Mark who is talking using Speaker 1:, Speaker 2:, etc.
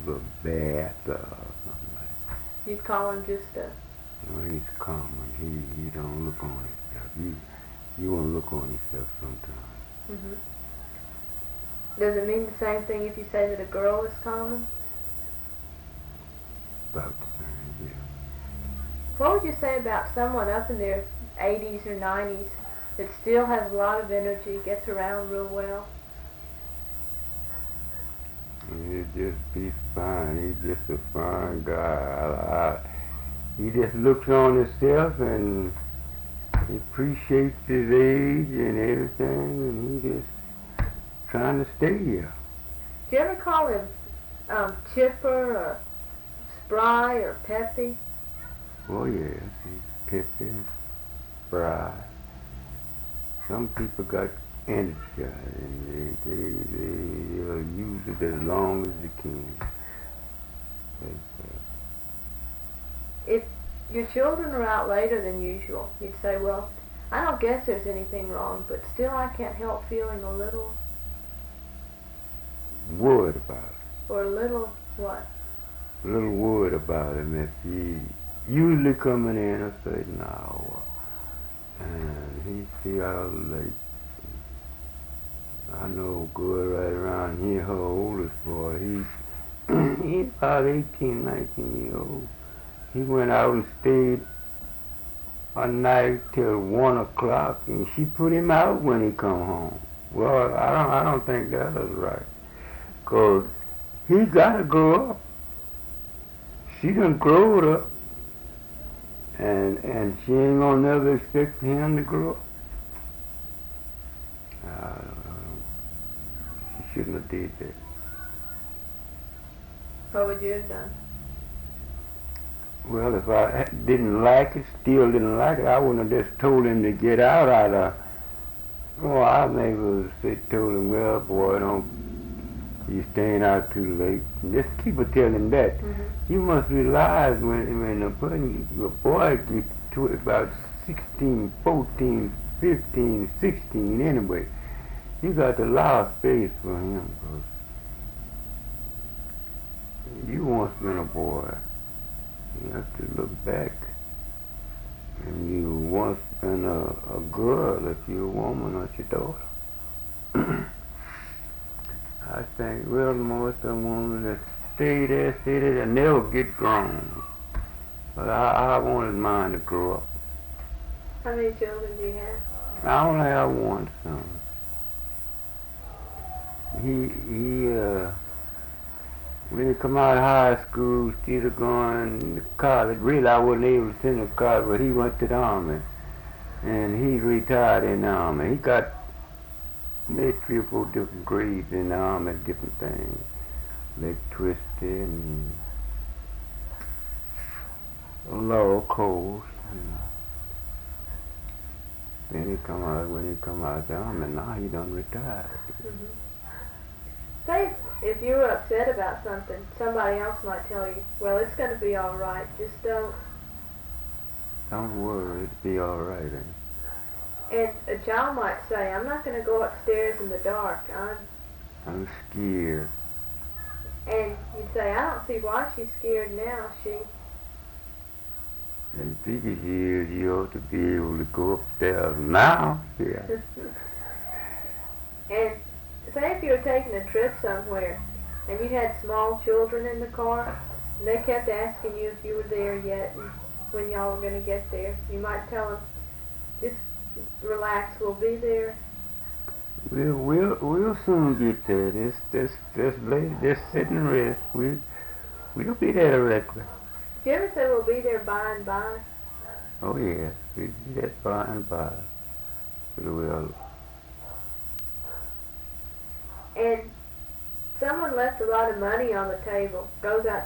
Speaker 1: little bath or something like that.
Speaker 2: You'd call him just a...
Speaker 1: No, he's common. He don't look on himself. You won't look on yourself sometimes.
Speaker 2: Mm-hmm. Does it mean the same thing if you say that a girl is common?
Speaker 1: About the same, yeah.
Speaker 2: What would you say about someone up in their 80s or 90s that still has a lot of energy, gets around real well?
Speaker 1: He'd just be fine. He's just a fine guy. He just looks on himself and he appreciates his age and everything, and he just trying to stay here.
Speaker 2: Do you ever call him chipper or spry or peppy?
Speaker 1: Oh yes, he's pippy, spry. Some people got energy and they'll use it as long as they can.
Speaker 2: If your children are out later than usual, you'd say, well, I don't guess there's anything wrong, but still I can't help feeling a little...
Speaker 1: Worried about it.
Speaker 2: Or a little what?
Speaker 1: A little worried about him if he usually coming in a certain hour and he see how late. I know a girl right around here, her oldest boy, he's about 18, 19 years old. He went out and stayed a night till 1 o'clock, and she put him out when he come home. Well, I don't think that was right, 'cause he gotta grow up. She done growed up, and she ain't gonna never expect him to grow up. She shouldn't have did that.
Speaker 2: What would you have done?
Speaker 1: Well, if I didn't like it, still didn't like it, I wouldn't have just told him to get out. I maybe told him, well, boy, you staying out too late. And just keep telling him that.
Speaker 2: Mm-hmm.
Speaker 1: You must realize when a boy gets to about 16, 14, 15, 16 anyway, you got to allow space for him. 'Cause you once been a boy. You have to look back. And you once been a girl, if you're a woman or your daughter. I think, well, most of the women that stay there, and never get grown. But I wanted mine to grow up.
Speaker 2: How many children do you have?
Speaker 1: I only have one son. When he come out of high school, instead of going to college, really I wasn't able to send him to college, but he went to the Army. And he retired in the Army. He got maybe 3 or 4 different grades in the Army, different things. Leg twisted and a law course. Then when he come out of the Army, now he done retired.
Speaker 2: Mm-hmm. Say, if you were upset about something, somebody else might tell you, well, it's going to be all right, just don't.
Speaker 1: Don't worry, it'll be all right.
Speaker 2: And a child might say, I'm not going to go upstairs in the dark,
Speaker 1: I'm scared.
Speaker 2: And you'd say, I don't see why she's scared now,
Speaker 1: In bigger years, you ought to be able to go upstairs now. Yeah.
Speaker 2: And say if you were taking a trip somewhere and you had small children in the car and they kept asking you if you were there yet and when y'all were going to get there, you might tell them, just relax, we'll be there.
Speaker 1: We'll soon get there. Just sit and rest. We'll be there directly.
Speaker 2: Did you ever say we'll be there by and by?
Speaker 1: Oh yes, we'll be there by and by. We will.
Speaker 2: And someone left a lot of money on the table, goes out